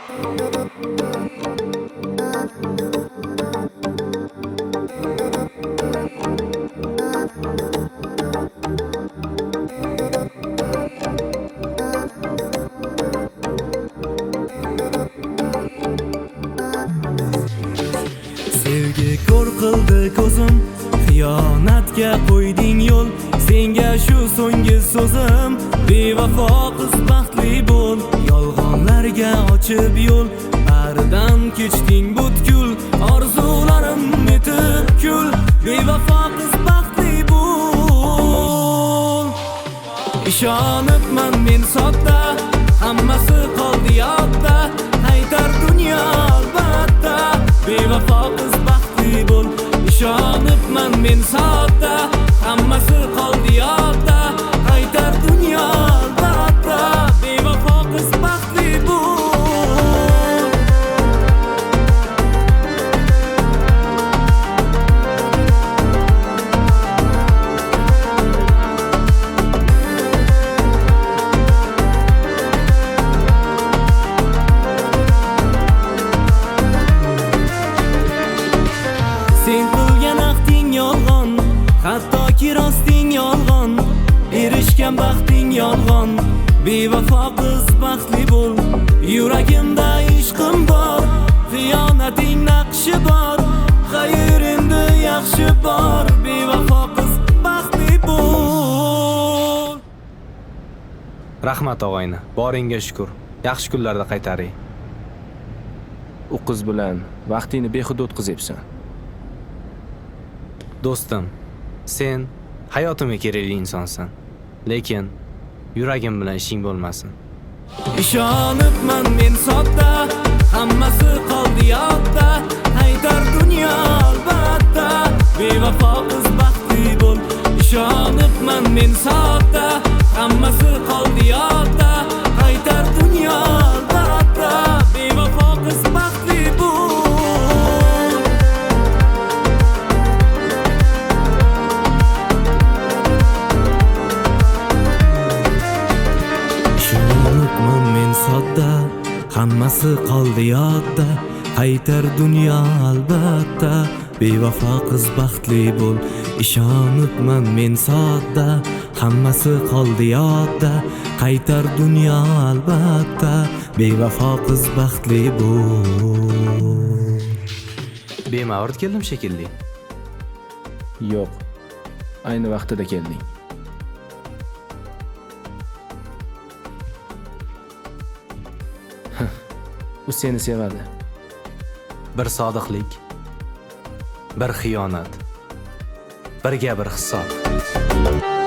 Sevgi ko'r qildi ko'zim, xiyonatga qo'yding yo'l. Senga shu so'nggi so'zim, bevafo qiz baxtli bo'l. Yolg'onlarga ochib yo'l, baridan kechding butkul. Orzularim yetib kul, bevafo qiz baxtli bo'l. Ishonibman men sodda, hammasi qoldi yodda. Haytar dunyo albatta, bevafo qiz baxtli bo'l. Ishonibman men sodda, hammasi qoldi yodda. Haytar dunyo albatta, bevafo qiz baxtli bo'l. Sen qilgan ahding yolg'on, hattoki rosting yolg'on. Erishgan baxting yolg'on, bevafo qiz baxtli bo'l. Yuragimda ishqim bor, xiyonating naqshi bor. Xayr endi yaxshi bor, bevafo qiz baxtli bo'l. Rahmat og'ayni, boringga shukr. Yaxshi kunlarda qaytaring. U qiz bilan vaqtingni behuda o'tkazyapsan. Do'stim, sen hayotimga kerakli insonsan. Lekin yuragim bilan ishing bo'lmasin. Ishonibman men sodda, hammasi qoldi yodda. Haytar dunyo albatta, bevafo qiz baxtli bo'l. Ishonibman men sodda, hammasi qoldi yodda. Haytar dunyo albatta, bevafo qiz baxtli bo'l. Ishonibman men sodda, hammasi qoldi yodda. Haytar dunyo albatta, bevafo qiz baxtli bo'l. Ishonibman men sodda, hammasi qoldi yodda. Qaytar dunyo albatta, bevafo qiz baxtli bo'l. Bemavrid keldim shekilli. Yo'q, ayni vaqtida kelding. U seni sevadi. Bir sodiqlik, bir xiyonat, birga bir hisob.